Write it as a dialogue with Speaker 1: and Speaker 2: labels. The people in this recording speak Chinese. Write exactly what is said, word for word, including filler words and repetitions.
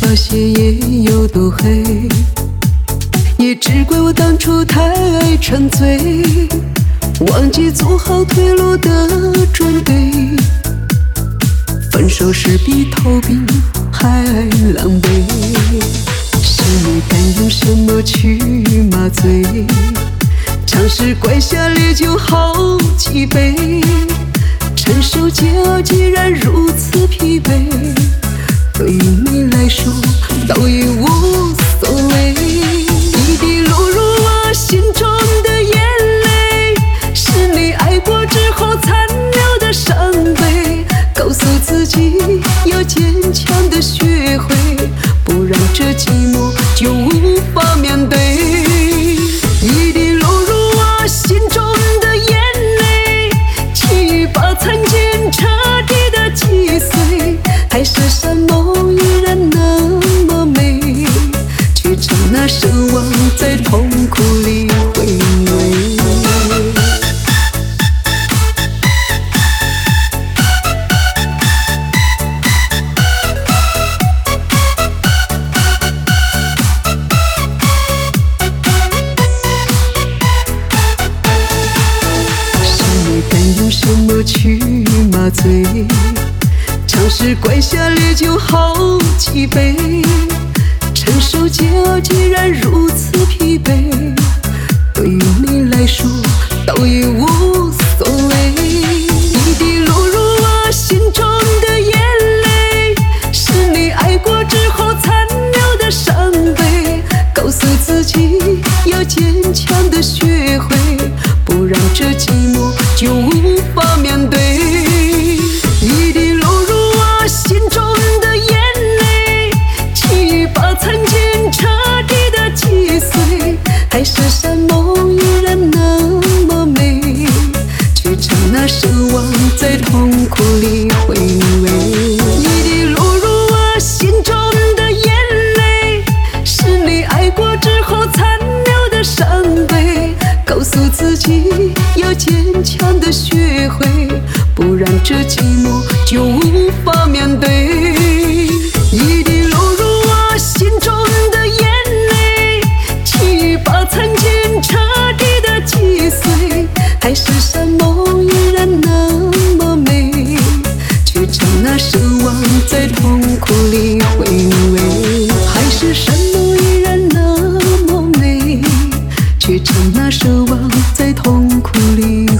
Speaker 1: 发现夜有多黑，也只怪我当初太爱沉醉，忘记做好退路的准备。分手时比逃避还狼狈，是你敢用什么去麻醉？尝试灌下烈酒好几杯，承受煎熬既然如此疲惫，对于你来说倒也无所谓。一滴落入我心中的眼泪，是你爱过之后残留的伤悲，告诉自己要坚强的学会，不然这寂寞就无法面对。一滴落入我心中的眼泪，去把曾经彻底的击碎，海誓山盟依然那么美，却刹那身亡在痛苦里回味。什么去麻醉？尝试灌下烈酒好几杯，承受煎熬既然如此疲惫，对于你来说倒也无所谓。一滴落入我心中的眼泪，是你爱过之后残留的伤悲，告诉自己要坚强的学会，不然这寂寞就无法面对。一滴落入我心中的眼泪，去把曾经彻底的击碎，海誓山盟依然那么美，却刹那身亡在痛苦里回味。一滴落入我心中的眼泪，是你爱过之后残留的伤悲，告诉自己要坚强的学会，不然这寂寞就无法面对。一滴落入我心中的眼泪，去把曾经彻底的击碎，海誓山盟依然那么美，却刹那身亡在痛苦里回味。海誓山盟依然那么美，却刹那身亡在痛苦里。